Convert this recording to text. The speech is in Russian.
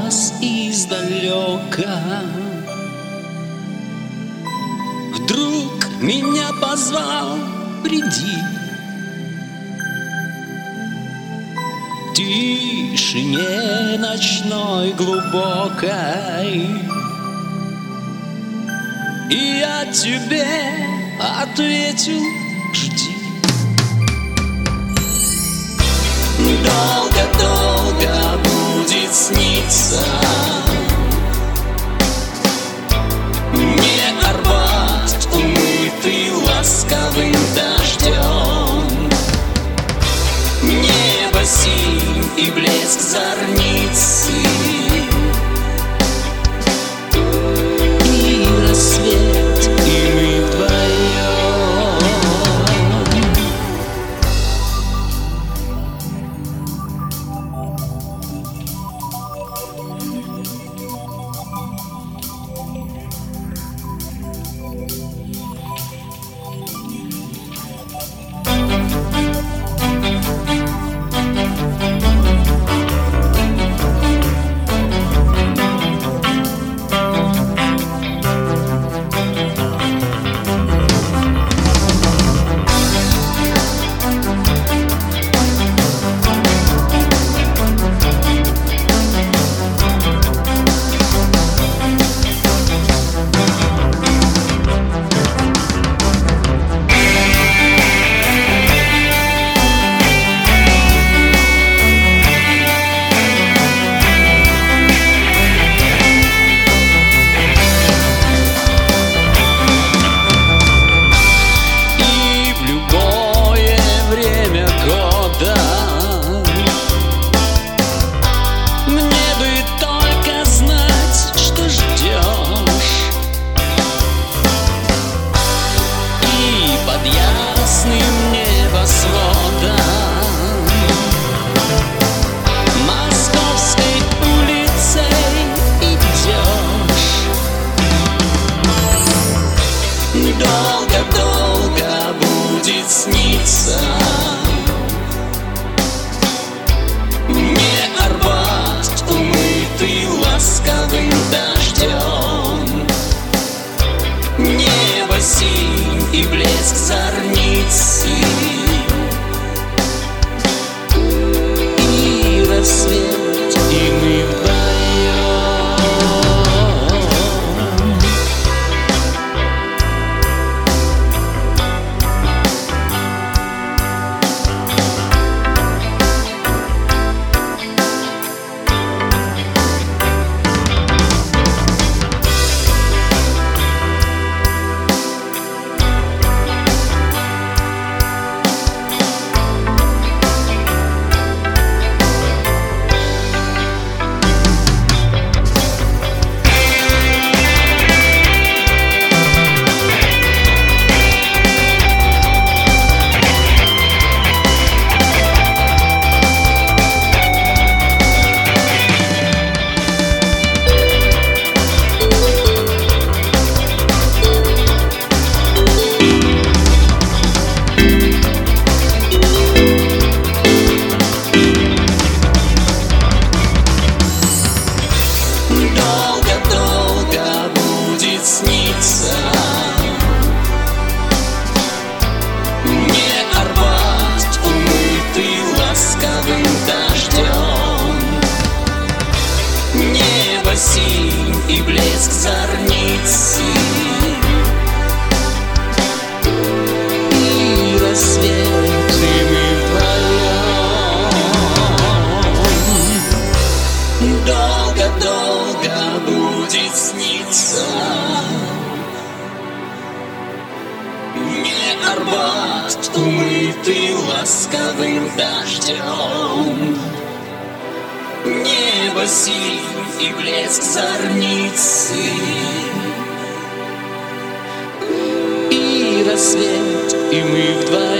вас издалека. Вдруг меня позвал: приди. В тишине ночной глубокой и я тебе ответил: жди. Долго-долго будет сниться мне Арбат, умытый ласковым дождем. Небо синь и блеск зорницы, и рассвет, и мы вдвоем. Долго-долго будет сниться мне Арбат, умытый ласковым дождем. Небо синь и блеск зорницы, и рассвет, и мы вдвоем. Долго-долго будет сниться мне Арбат, умытый ласковым дождем. Небо синь и блеск зорницы, и рассвет, и мы вдвоем. Долго-долго будет сниться мне Арбат, умытый ласковым дождем. Небо синь и блеск зорницы, и рассвет, и мы вдвоем.